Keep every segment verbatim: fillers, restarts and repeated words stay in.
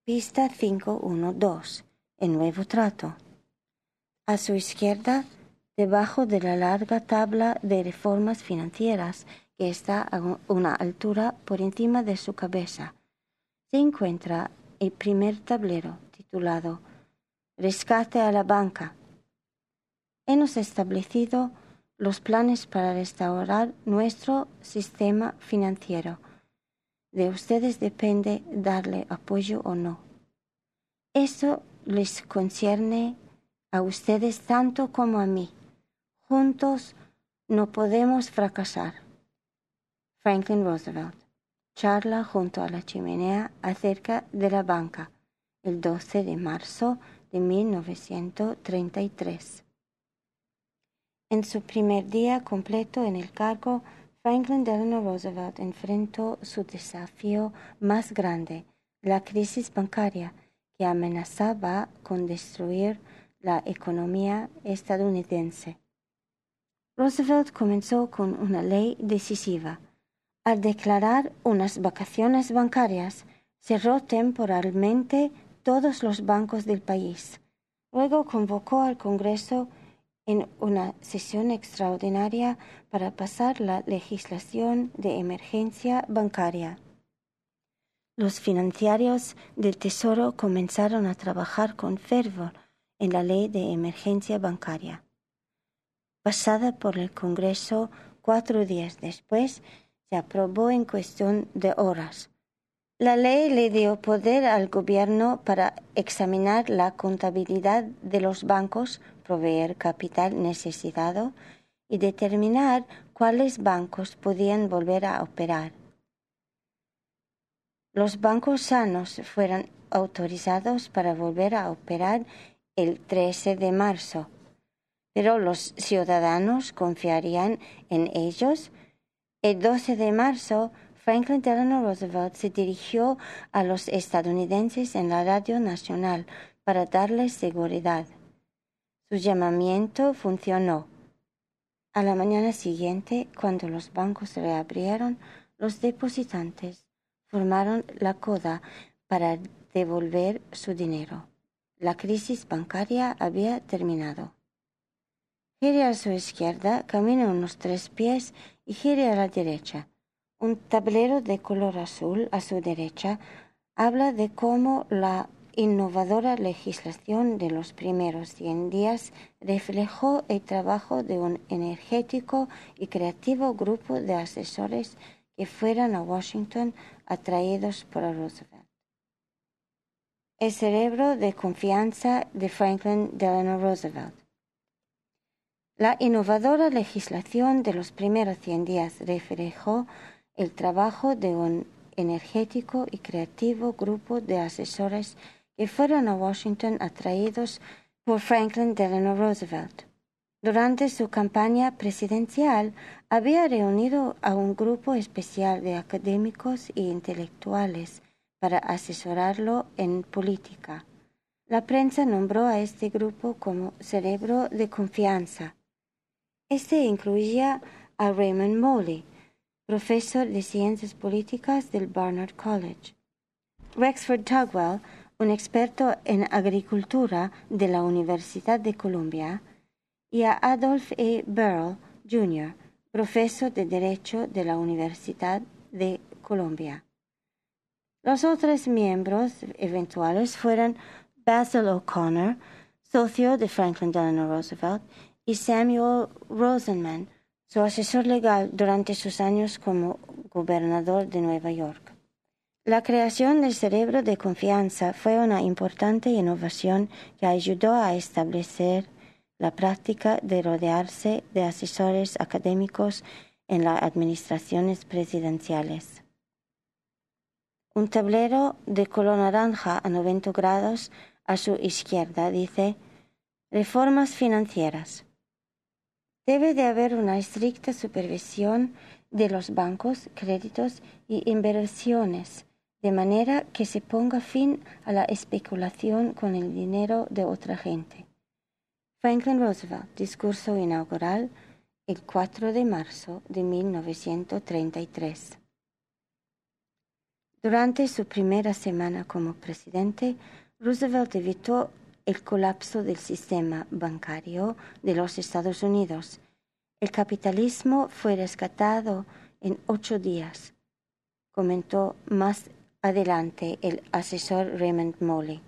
Pista cinco uno dos. El nuevo trato. A su izquierda, debajo de la larga tabla de reformas financieras que está a una altura por encima de su cabeza, se encuentra el primer tablero titulado Rescate a la banca. Hemos establecido los planes para restaurar nuestro sistema financiero. De ustedes depende darle apoyo o no. Eso les concierne a ustedes tanto como a mí. Juntos no podemos fracasar. Franklin Roosevelt. Charla junto a la chimenea acerca de la banca, el doce de marzo de mil novecientos treinta y tres. En su primer día completo en el cargo, Franklin Delano Roosevelt enfrentó su desafío más grande, la crisis bancaria, que amenazaba con destruir la economía estadounidense. Roosevelt comenzó con una ley decisiva. Al declarar unas vacaciones bancarias, cerró temporalmente todos los bancos del país. Luego convocó al Congreso en una sesión extraordinaria para pasar la legislación de emergencia bancaria. Los financieros del Tesoro comenzaron a trabajar con fervor en la ley de emergencia bancaria. Pasada por el Congreso cuatro días después, se aprobó en cuestión de horas. La ley le dio poder al gobierno para examinar la contabilidad de los bancos, proveer capital necesitado y determinar cuáles bancos podían volver a operar. Los bancos sanos fueron autorizados para volver a operar el trece de marzo, pero los ciudadanos confiarían en ellos. El doce de marzo, Franklin Delano Roosevelt se dirigió a los estadounidenses en la radio nacional para darles seguridad. Su llamamiento funcionó. A la mañana siguiente, cuando los bancos reabrieron, los depositantes formaron la cola para devolver su dinero. La crisis bancaria había terminado. Gire a su izquierda, camine unos tres pies y gire a la derecha. Un tablero de color azul a su derecha habla de cómo la innovadora legislación de los primeros cien días reflejó el trabajo de un energético y creativo grupo de asesores que fueron a Washington atraídos por Roosevelt. El cerebro de confianza de Franklin Delano Roosevelt. La innovadora legislación de los primeros cien días reflejó el trabajo de un energético y creativo grupo de asesores que fueron a Washington atraídos por Franklin Delano Roosevelt. Durante su campaña presidencial, había reunido a un grupo especial de académicos e intelectuales para asesorarlo en política. La prensa nombró a este grupo como cerebro de confianza. Este incluía a Raymond Moley, profesor de Ciencias Políticas del Barnard College; Rexford Tugwell, un experto en agricultura de la Universidad de Columbia; y a Adolph E. Burrell, junior, profesor de Derecho de la Universidad de Columbia. Los otros miembros eventuales fueron Basil O'Connor, socio de Franklin Delano Roosevelt, y Samuel Rosenman, su asesor legal durante sus años como gobernador de Nueva York. La creación del cerebro de confianza fue una importante innovación que ayudó a establecer la práctica de rodearse de asesores académicos en las administraciones presidenciales. Un tablero de color naranja a noventa grados a su izquierda dice Reformas financieras. Debe de haber una estricta supervisión de los bancos, créditos y inversiones, de manera que se ponga fin a la especulación con el dinero de otra gente. Franklin Roosevelt, discurso inaugural, el cuatro de marzo de mil novecientos treinta y tres. Durante su primera semana como presidente, Roosevelt evitó el colapso del sistema bancario de los Estados Unidos. El capitalismo fue rescatado en ocho días, comentó más adelante el asesor Raymond Moley.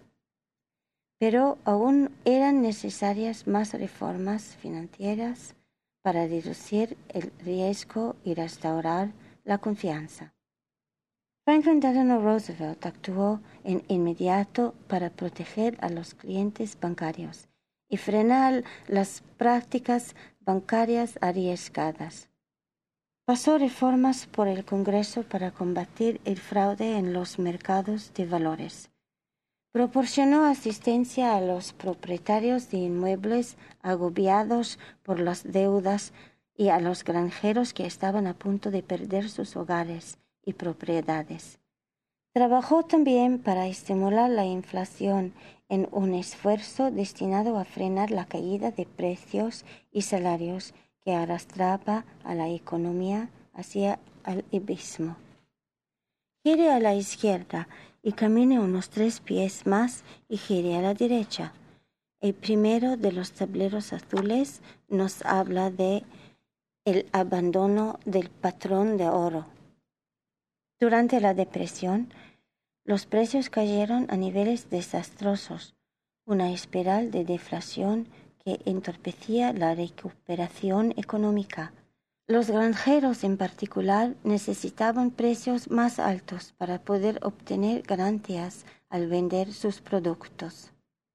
Pero aún eran necesarias más reformas financieras para reducir el riesgo y restaurar la confianza. Franklin Delano Roosevelt actuó en inmediato para proteger a los clientes bancarios y frenar las prácticas bancarias arriesgadas. Pasó reformas por el Congreso para combatir el fraude en los mercados de valores. Proporcionó asistencia a los propietarios de inmuebles agobiados por las deudas y a los granjeros que estaban a punto de perder sus hogares y propiedades. Trabajó también para estimular la inflación en un esfuerzo destinado a frenar la caída de precios y salarios que arrastraba a la economía hacia el abismo. Gire a la izquierda y camine unos tres pies más y gire a la derecha. El primero de los tableros azules nos habla de el abandono del patrón de oro. Durante la depresión, los precios cayeron a niveles desastrosos, una espiral de deflación que entorpecía la recuperación económica. Los granjeros en particular necesitaban precios más altos para poder obtener ganancias al vender sus productos.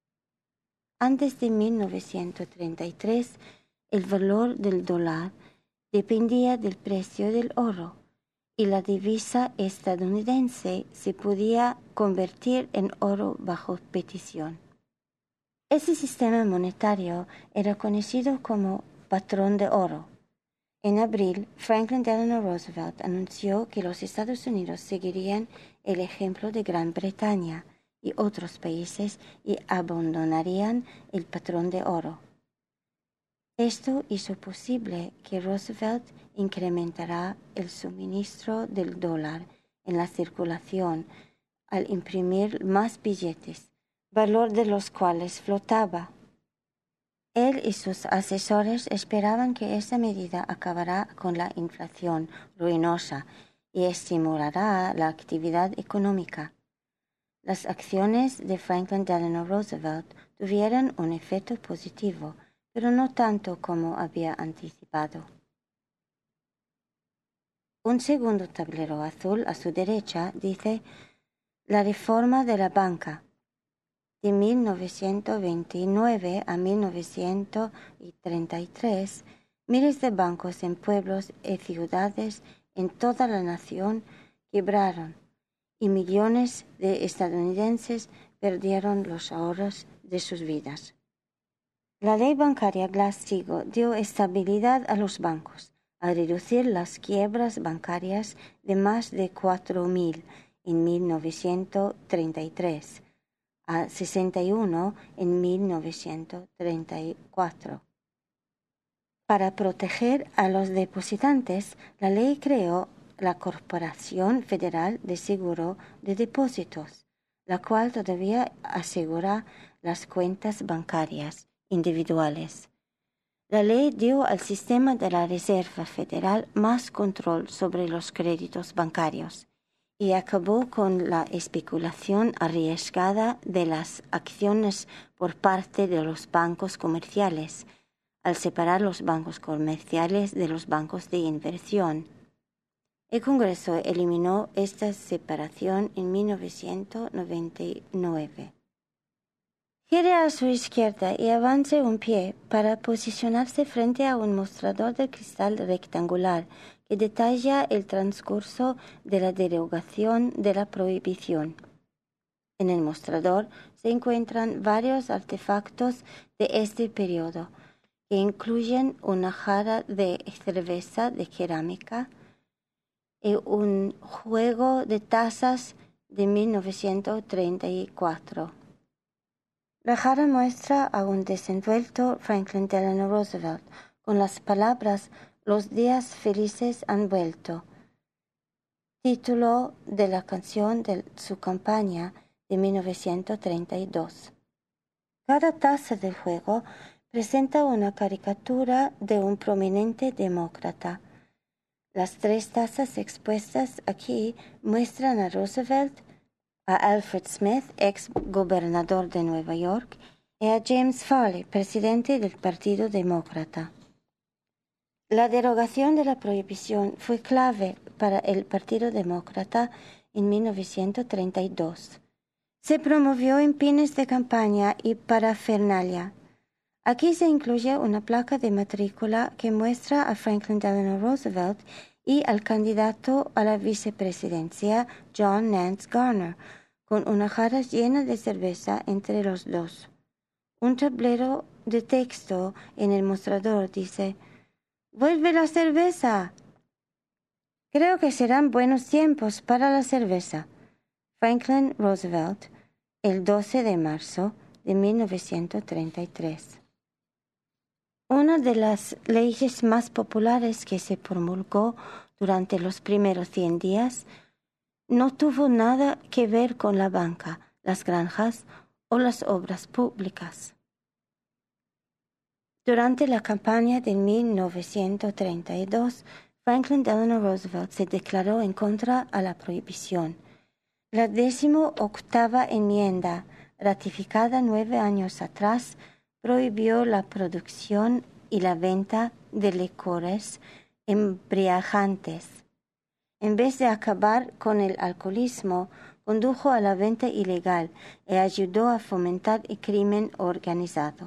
Antes de mil novecientos treinta y tres, el valor del dólar dependía del precio del oro, y la divisa estadounidense se podía convertir en oro bajo petición. Ese sistema monetario era conocido como patrón de oro. En abril, Franklin Delano Roosevelt anunció que los Estados Unidos seguirían el ejemplo de Gran Bretaña y otros países y abandonarían el patrón de oro. Esto hizo posible que Roosevelt incrementara el suministro del dólar en la circulación al imprimir más billetes, valor de los cuales flotaba. Él y sus asesores esperaban que esta medida acabará con la inflación ruinosa y estimulará la actividad económica. Las acciones de Franklin Delano Roosevelt tuvieron un efecto positivo, pero no tanto como había anticipado. Un segundo tablero azul a su derecha dice la reforma de la banca. De mil novecientos veintinueve a mil novecientos treinta y tres, miles de bancos en pueblos y ciudades en toda la nación quebraron y millones de estadounidenses perdieron los ahorros de sus vidas. La ley bancaria Glass-Steagall dio estabilidad a los bancos, al reducir las quiebras bancarias de más de cuatro mil en mil novecientos treinta y tres a sesenta y uno en mil novecientos treinta y cuatro. Para proteger a los depositantes, la ley creó la Corporación Federal de Seguro de Depósitos, la cual todavía asegura las cuentas bancarias individuales. La ley dio al sistema de la Reserva Federal más control sobre los créditos bancarios y acabó con la especulación arriesgada de las acciones por parte de los bancos comerciales, al separar los bancos comerciales de los bancos de inversión. El Congreso eliminó esta separación en mil novecientos noventa y nueve. Gire a su izquierda y avance un pie para posicionarse frente a un mostrador de cristal rectangular que detalla el transcurso de la derogación de la prohibición. En el mostrador se encuentran varios artefactos de este periodo, que incluyen una jarra de cerveza de cerámica y un juego de tazas de mil novecientos treinta y cuatro. La jarra muestra a un desenvuelto Franklin Delano Roosevelt con las palabras «Los días felices han vuelto». título de la canción de su campaña de mil novecientos treinta y dos. Cada taza del juego presenta una caricatura de un prominente demócrata. Las tres tazas expuestas aquí muestran a Roosevelt, a Alfred Smith, ex gobernador de Nueva York, y a James Farley, presidente del Partido Demócrata. La derogación de la prohibición fue clave para el Partido Demócrata en mil novecientos treinta y dos. Se promovió en pines de campaña y parafernalia. Aquí se incluye una placa de matrícula que muestra a Franklin Delano Roosevelt y al candidato a la vicepresidencia John Nance Garner, con una jarra llena de cerveza entre los dos. Un tablero de texto en el mostrador dice: ¡Vuelve la cerveza! Creo que serán buenos tiempos para la cerveza. Franklin Roosevelt, el doce de marzo de mil novecientos treinta y tres. Una de las leyes más populares que se promulgó durante los primeros cien días no tuvo nada que ver con la banca, las granjas o las obras públicas. Durante la campaña de mil novecientos treinta y dos, Franklin Delano Roosevelt se declaró en contra a la prohibición. La décimo octava enmienda, ratificada nueve años atrás, prohibió la producción y la venta de licores embriagantes. En vez de acabar con el alcoholismo, condujo a la venta ilegal y ayudó a fomentar el crimen organizado.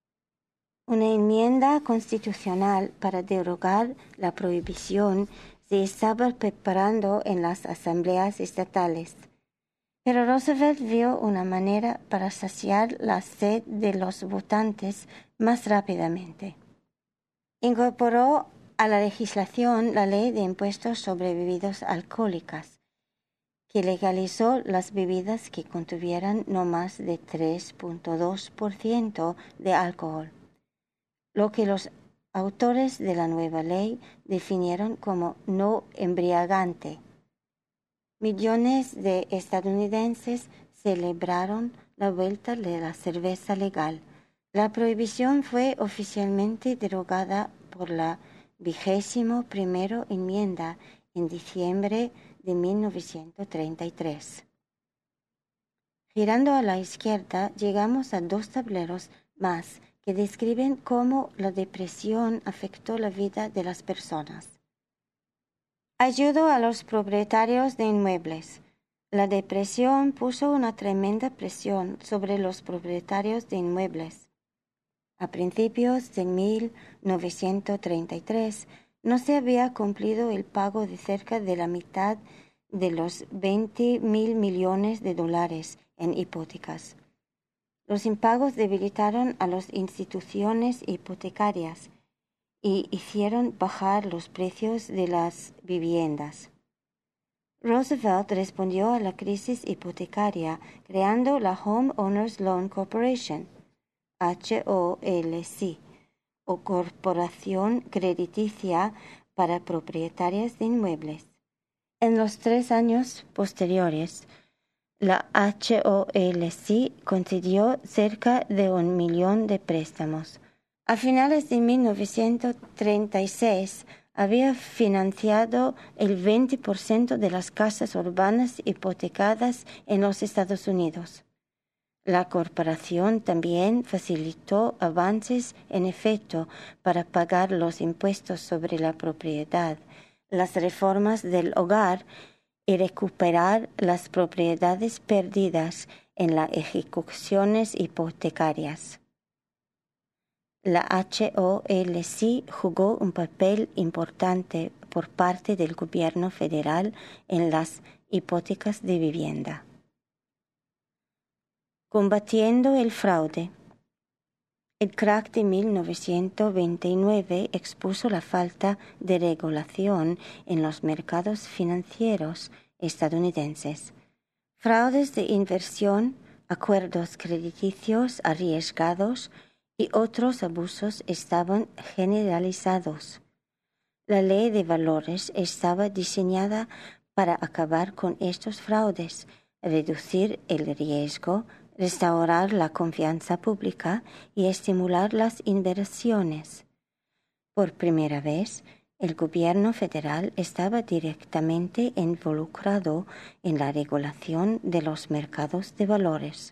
Una enmienda constitucional para derogar la prohibición se estaba preparando en las asambleas estatales, pero Roosevelt vio una manera para saciar la sed de los votantes más rápidamente. Incorporó a la legislación la ley de impuestos sobre bebidas alcohólicas, que legalizó las bebidas que contuvieran no más de tres punto dos por ciento de alcohol, lo que los autores de la nueva ley definieron como no embriagante. Millones de estadounidenses celebraron la vuelta de la cerveza legal. La prohibición fue oficialmente derogada por la vigésimo primera enmienda en diciembre de mil novecientos treinta y tres. Girando a la izquierda, llegamos a dos tableros más que describen cómo la depresión afectó la vida de las personas. Ayudó a los propietarios de inmuebles. La depresión puso una tremenda presión sobre los propietarios de inmuebles. A principios de mil novecientos treinta y tres no se había cumplido el pago de cerca de la mitad de los veinte mil millones de dólares en hipotecas. Los impagos debilitaron a las instituciones hipotecarias y hicieron bajar los precios de las viviendas. Roosevelt respondió a la crisis hipotecaria creando la Home Owners Loan Corporation, H O L C, o Corporación Crediticia para Propietarias de Inmuebles. En los tres años posteriores, la H O L C concedió cerca de un millón de préstamos. A finales de mil novecientos treinta y seis había financiado el veinte por ciento de las casas urbanas hipotecadas en los Estados Unidos. La corporación también facilitó avances en efecto para pagar los impuestos sobre la propiedad, las reformas del hogar y recuperar las propiedades perdidas en las ejecuciones hipotecarias. La H O L C jugó un papel importante por parte del gobierno federal en las hipotecas de vivienda. Combatiendo el fraude. El crack de mil novecientos veintinueve expuso la falta de regulación en los mercados financieros estadounidenses. Fraudes de inversión, acuerdos crediticios arriesgados y otros abusos estaban generalizados. La ley de valores estaba diseñada para acabar con estos fraudes, reducir el riesgo, restaurar la confianza pública y estimular las inversiones. Por primera vez, el gobierno federal estaba directamente involucrado en la regulación de los mercados de valores.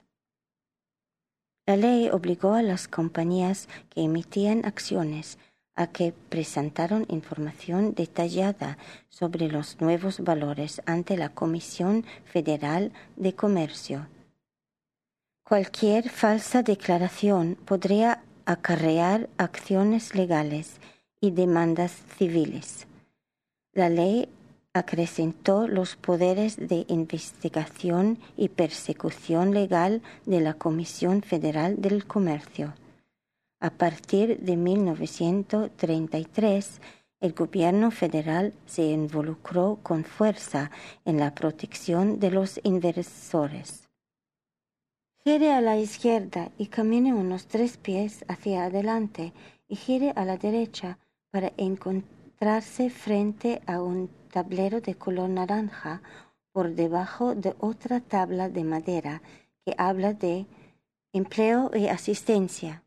La ley obligó a las compañías que emitían acciones a que presentaran información detallada sobre los nuevos valores ante la Comisión Federal de Comercio. Cualquier falsa declaración podría acarrear acciones legales y demandas civiles. La ley acrecentó los poderes de investigación y persecución legal de la Comisión Federal del Comercio. A partir de mil novecientos treinta y tres, el gobierno federal se involucró con fuerza en la protección de los inversores. Gire a la izquierda y camine unos tres pies hacia adelante y gire a la derecha para encontrarse frente a un tablero de color naranja por debajo de otra tabla de madera que habla de empleo y asistencia.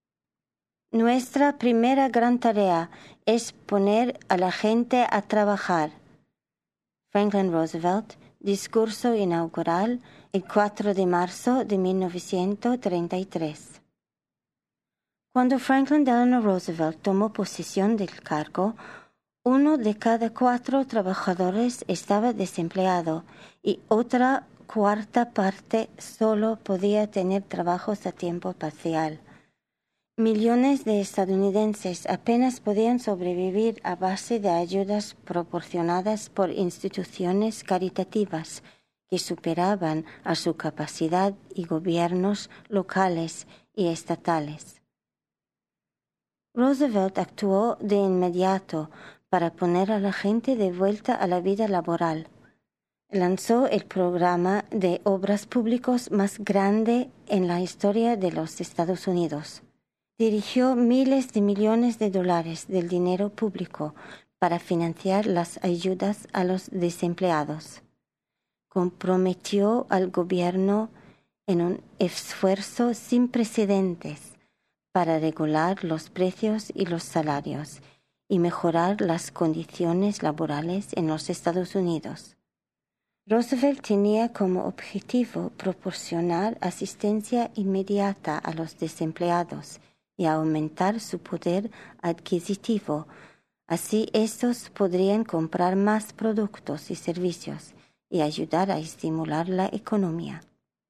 Nuestra primera gran tarea es poner a la gente a trabajar. Franklin Roosevelt, discurso inaugural el cuatro de marzo de mil novecientos treinta y tres. Cuando Franklin Delano Roosevelt tomó posesión del cargo, uno de cada cuatro trabajadores estaba desempleado y otra cuarta parte solo podía tener trabajos a tiempo parcial. Millones de estadounidenses apenas podían sobrevivir a base de ayudas proporcionadas por instituciones caritativas que superaban a su capacidad y gobiernos locales y estatales. Roosevelt actuó de inmediato para poner a la gente de vuelta a la vida laboral. Lanzó el programa de obras públicas más grande en la historia de los Estados Unidos. Dirigió miles de millones de dólares del dinero público para financiar las ayudas a los desempleados. Comprometió al gobierno en un esfuerzo sin precedentes para regular los precios y los salarios y mejorar las condiciones laborales en los Estados Unidos. Roosevelt tenía como objetivo proporcionar asistencia inmediata a los desempleados y aumentar su poder adquisitivo. Así estos podrían comprar más productos y servicios y ayudar a estimular la economía.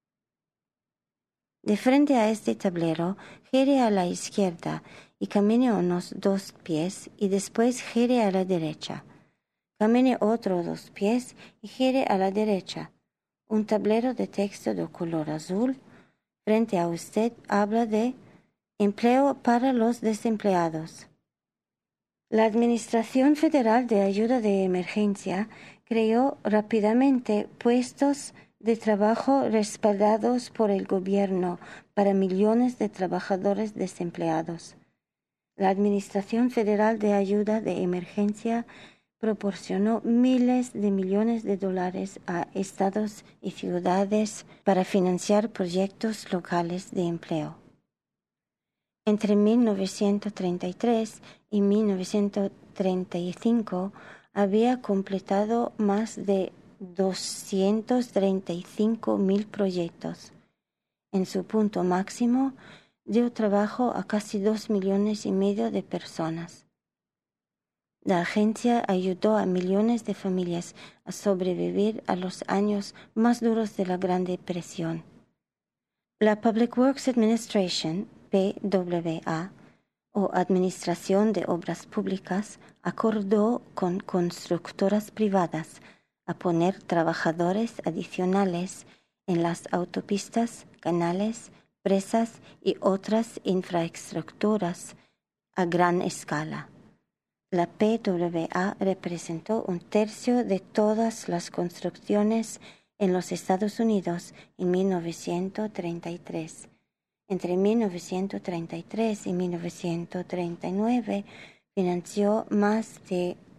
De frente a este tablero, gire a la izquierda y camine unos dos pies y después gire a la derecha. Camine otros dos pies y gire a la derecha. Un tablero de texto de color azul frente a usted habla de empleo para los desempleados. La Administración Federal de Ayuda de Emergencia creó rápidamente puestos de trabajo respaldados por el gobierno para millones de trabajadores desempleados. La Administración Federal de Ayuda de Emergencia proporcionó miles de millones de dólares a estados y ciudades para financiar proyectos locales de empleo. Entre mil novecientos treinta y tres y mil novecientos treinta y cinco había completado más de doscientos treinta y cinco mil proyectos. En su punto máximo, dio trabajo a casi dos millones y medio de personas. La agencia ayudó a millones de familias a sobrevivir a los años más duros de la Gran Depresión. La Public Works Administration, P W A, o Administración de Obras Públicas, acordó con constructoras privadas a poner trabajadores adicionales en las autopistas, canales, presas y otras infraestructuras a gran escala. La P W A representó un tercio de todas las construcciones en los Estados Unidos en mil novecientos treinta y tres. Entre mil novecientos treinta y tres y mil novecientos treinta y nueve financió más de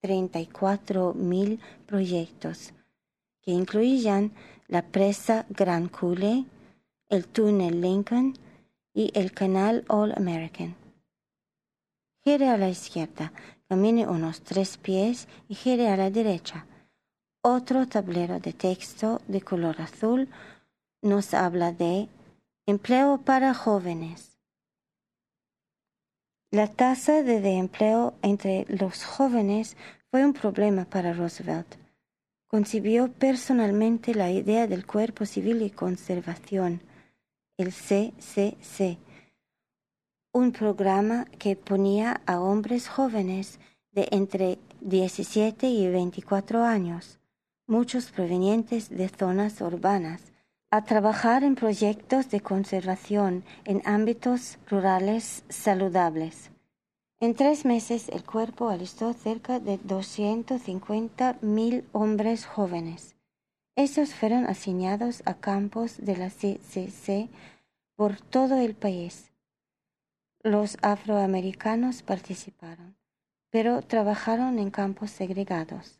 treinta y cuatro mil proyectos, que incluían la presa Grand Coulee, el túnel Lincoln y el canal All American. Gire a la izquierda, camine unos tres pies y gire a la derecha. Otro tablero de texto de color azul nos habla de empleo para jóvenes. La tasa de, de empleo entre los jóvenes fue un problema para Roosevelt. Concibió personalmente la idea del Cuerpo Civil y Conservación, el C C C, un programa que ponía a hombres jóvenes de entre diecisiete y veinticuatro años, muchos provenientes de zonas urbanas, a trabajar en proyectos de conservación en ámbitos rurales saludables. En tres meses el cuerpo alistó cerca de doscientos cincuenta mil hombres jóvenes. Estos fueron asignados a campos de la C C C por todo el país. Los afroamericanos participaron, pero trabajaron en campos segregados.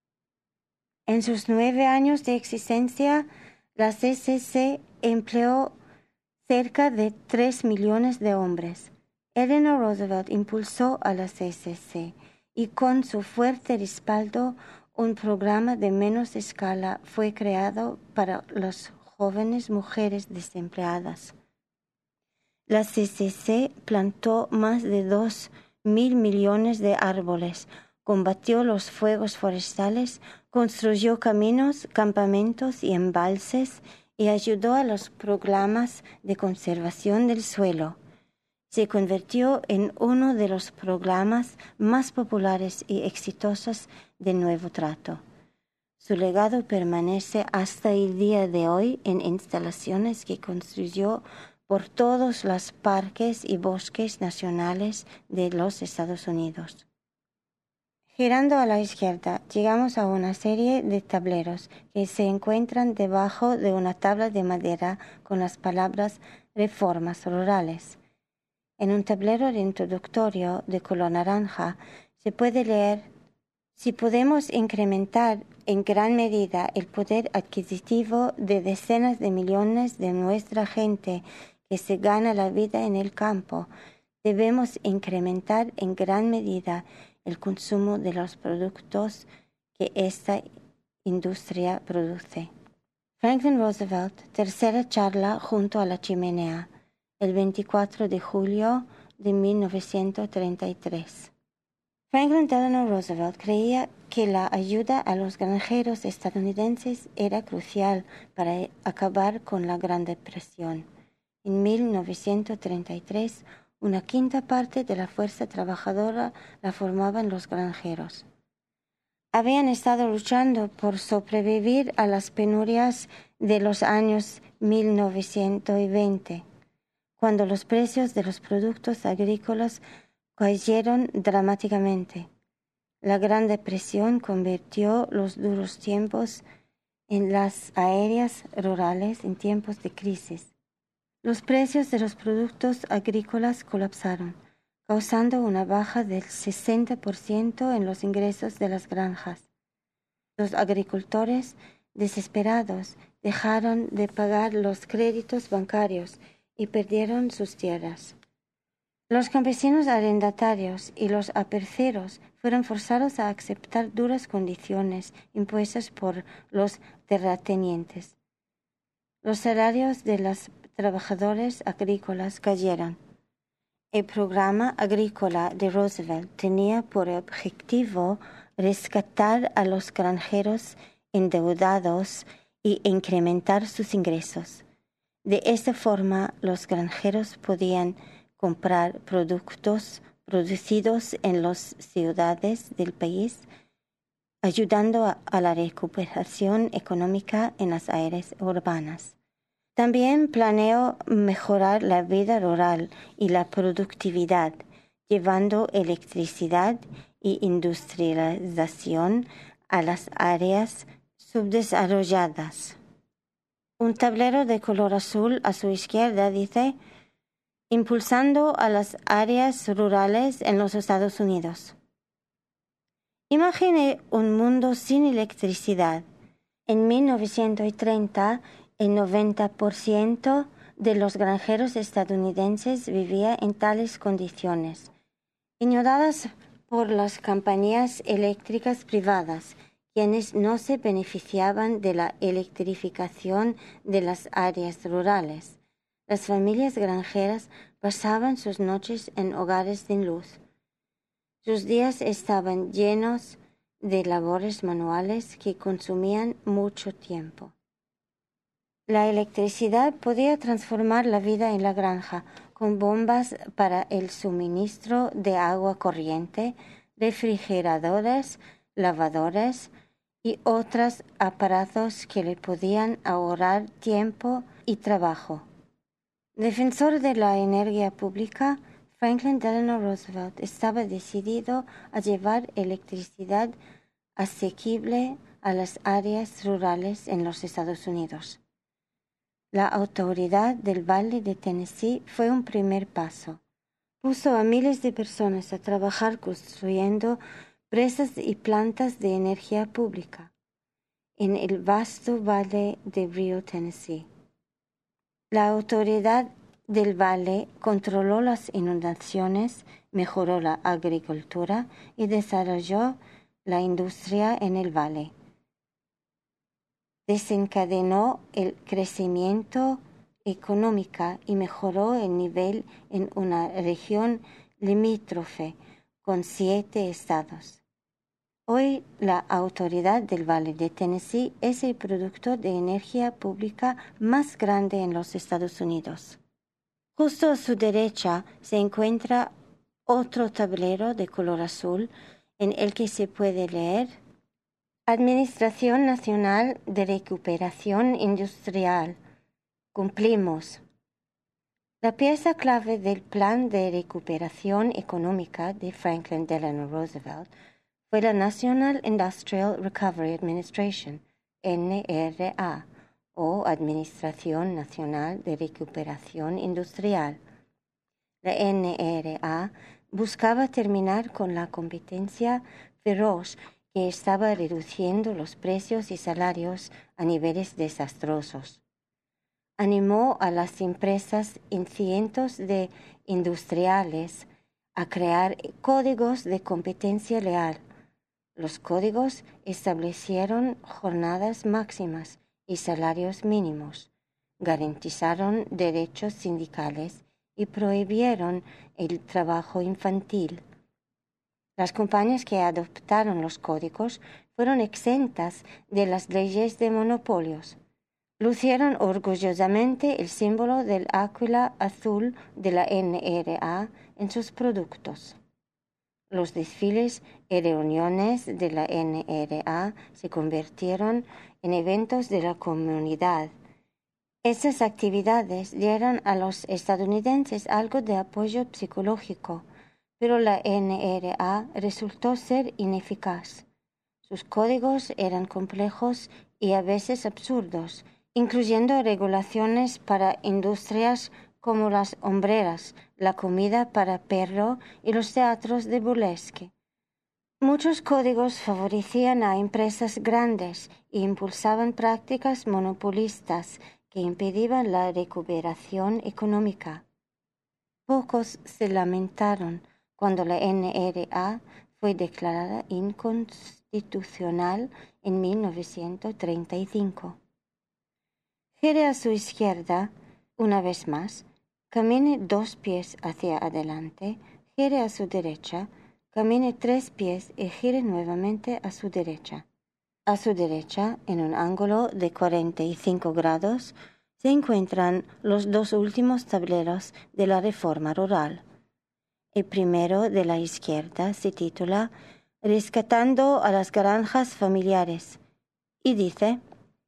En sus nueve años de existencia, la C C C empleó cerca de tres millones de hombres. Eleanor Roosevelt impulsó a la C C C y con su fuerte respaldo un programa de menos escala fue creado para las jóvenes mujeres desempleadas. La C C C plantó más de dos mil millones de árboles, combatió los fuegos forestales, construyó caminos, campamentos y embalses y ayudó a los programas de conservación del suelo. Se convirtió en uno de los programas más populares y exitosos de Nuevo Trato. Su legado permanece hasta el día de hoy en instalaciones que construyó por todos los parques y bosques nacionales de los Estados Unidos. Girando a la izquierda, llegamos a una serie de tableros que se encuentran debajo de una tabla de madera con las palabras reformas rurales. En un tablero introductorio de color naranja se puede leer: si podemos incrementar en gran medida el poder adquisitivo de decenas de millones de nuestra gente que se gana la vida en el campo, debemos incrementar en gran medida el consumo de los productos que esta industria produce. Franklin Roosevelt, tercera charla junto a la chimenea, el veinticuatro de julio de mil novecientos treinta y tres. Franklin Delano Roosevelt creía que la ayuda a los granjeros estadounidenses era crucial para acabar con la Gran Depresión. En mil novecientos treinta y tres, una quinta parte de la fuerza trabajadora la formaban los granjeros. Habían estado luchando por sobrevivir a las penurias de los años mil novecientos veinte, cuando los precios de los productos agrícolas cayeron dramáticamente. La Gran Depresión convirtió los duros tiempos en las áreas rurales en tiempos de crisis. Los precios de los productos agrícolas colapsaron, causando una baja del sesenta por ciento en los ingresos de las granjas. Los agricultores, desesperados, dejaron de pagar los créditos bancarios y perdieron sus tierras. Los campesinos arrendatarios y los aperceros fueron forzados a aceptar duras condiciones impuestas por los terratenientes. Los salarios de los trabajadores agrícolas cayeron. El programa agrícola de Roosevelt tenía por objetivo rescatar a los granjeros endeudados y incrementar sus ingresos. De esta forma, los granjeros podían comprar productos producidos en las ciudades del país, ayudando a, a la recuperación económica en las áreas urbanas. También planeó mejorar la vida rural y la productividad, llevando electricidad y industrialización a las áreas subdesarrolladas. Un tablero de color azul a su izquierda dice: impulsando a las áreas rurales en los Estados Unidos. Imagine un mundo sin electricidad. En mil novecientos treinta, el noventa por ciento de los granjeros estadounidenses vivía en tales condiciones, ignoradas por las compañías eléctricas privadas, quienes no se beneficiaban de la electrificación de las áreas rurales. Las familias granjeras pasaban sus noches en hogares sin luz. Sus días estaban llenos de labores manuales que consumían mucho tiempo. La electricidad podía transformar la vida en la granja, con bombas para el suministro de agua corriente, refrigeradores, lavadores y otros aparatos que le podían ahorrar tiempo y trabajo. Defensor de la energía pública, Franklin Delano Roosevelt estaba decidido a llevar electricidad asequible a las áreas rurales en los Estados Unidos. La Autoridad del Valle de Tennessee fue un primer paso. Puso a miles de personas a trabajar construyendo presas y plantas de energía pública en el vasto valle de Río Tennessee. La Autoridad del Valle controló las inundaciones, mejoró la agricultura y desarrolló la industria en el valle. Desencadenó el crecimiento económico y mejoró el nivel en una región limítrofe con siete estados. Hoy la Autoridad del Valle de Tennessee es el productor de energía pública más grande en los Estados Unidos. Justo a su derecha se encuentra otro tablero de color azul en el que se puede leer Administración Nacional de Recuperación Industrial. Cumplimos. La pieza clave del Plan de Recuperación Económica de Franklin Delano Roosevelt fue la National Industrial Recovery Administration, N R A, o Administración Nacional de Recuperación Industrial. La N R A buscaba terminar con la competencia feroz que estaba reduciendo los precios y salarios a niveles desastrosos. Animó a las empresas en cientos de industriales a crear códigos de competencia leal. Los códigos establecieron jornadas máximas y salarios mínimos, garantizaron derechos sindicales y prohibieron el trabajo infantil. Las compañías que adoptaron los códigos fueron exentas de las leyes de monopolios. Lucieron orgullosamente el símbolo del águila azul de la N R A en sus productos. Los desfiles y reuniones de la N R A se convirtieron en eventos de la comunidad. Estas actividades dieron a los estadounidenses algo de apoyo psicológico, pero la N R A resultó ser ineficaz. Sus códigos eran complejos y a veces absurdos, incluyendo regulaciones para industrias como las hombreras, la comida para perro y los teatros de burlesque. Muchos códigos favorecían a empresas grandes e impulsaban prácticas monopolistas que impedían la recuperación económica. Pocos se lamentaron cuando la N R A fue declarada inconstitucional en mil novecientos treinta y cinco. Gire a su izquierda, una vez más, camine dos pies hacia adelante, gire a su derecha, camine tres pies y gire nuevamente a su derecha. A su derecha, en un ángulo de cuarenta y cinco grados, se encuentran los dos últimos tableros de la reforma rural. El primero de la izquierda se titula Rescatando a las granjas familiares y dice: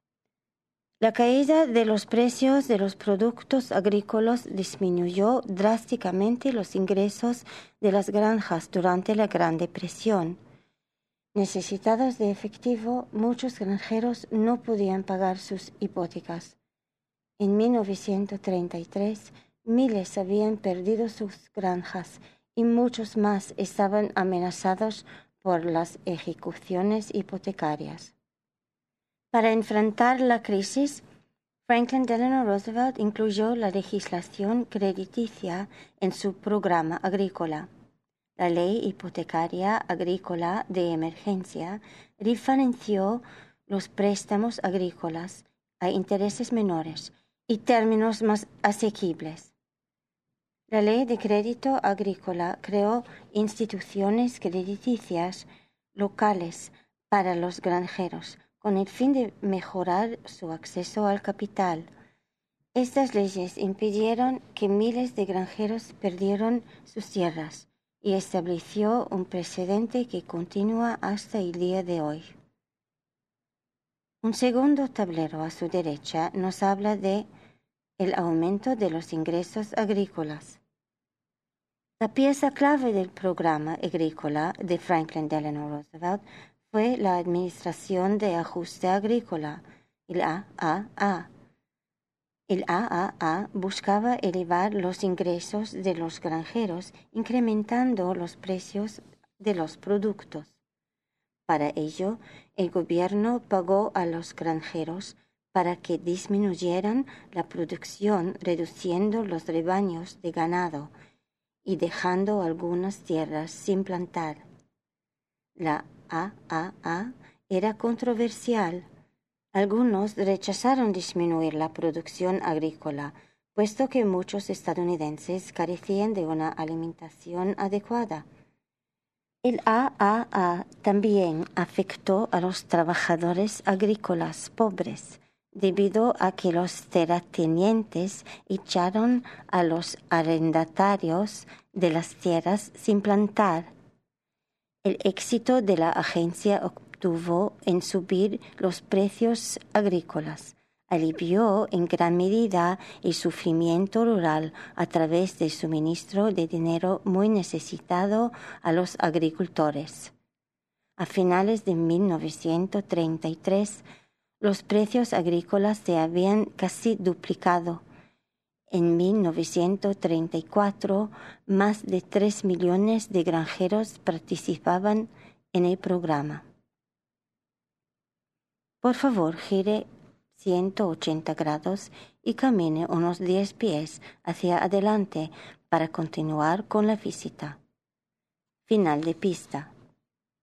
la caída de los precios de los productos agrícolas disminuyó drásticamente los ingresos de las granjas durante la Gran Depresión. Necesitados de efectivo, muchos granjeros no podían pagar sus hipotecas. En mil novecientos treinta y tres, miles habían perdido sus granjas y muchos más estaban amenazados por las ejecuciones hipotecarias. Para enfrentar la crisis, Franklin Delano Roosevelt incluyó la legislación crediticia en su programa agrícola. La Ley Hipotecaria Agrícola de Emergencia refinanció los préstamos agrícolas a intereses menores y términos más asequibles. La Ley de Crédito Agrícola creó instituciones crediticias locales para los granjeros con el fin de mejorar su acceso al capital. Estas leyes impidieron que miles de granjeros perdieran sus tierras y estableció un precedente que continúa hasta el día de hoy. Un segundo tablero a su derecha nos habla de el aumento de los ingresos agrícolas. La pieza clave del programa agrícola de Franklin Delano Roosevelt fue la Administración de Ajuste Agrícola, el A A A. El A A A buscaba elevar los ingresos de los granjeros incrementando los precios de los productos. Para ello, el gobierno pagó a los granjeros para que disminuyeran la producción reduciendo los rebaños de ganado y dejando algunas tierras sin plantar. La A A A era controversial. Algunos rechazaron disminuir la producción agrícola, puesto que muchos estadounidenses carecían de una alimentación adecuada. El A A A también afectó a los trabajadores agrícolas pobres, debido a que los terratenientes echaron a los arrendatarios de las tierras sin plantar. El éxito de la agencia obtuvo en subir los precios agrícolas, alivió en gran medida el sufrimiento rural a través del suministro de dinero muy necesitado a los agricultores. A finales de mil novecientos treinta y tres, los precios agrícolas se habían casi duplicado. En mil novecientos treinta y cuatro, más de tres millones de granjeros participaban en el programa. Por favor, gire ciento ochenta grados y camine unos diez pies hacia adelante para continuar con la visita. Final de pista.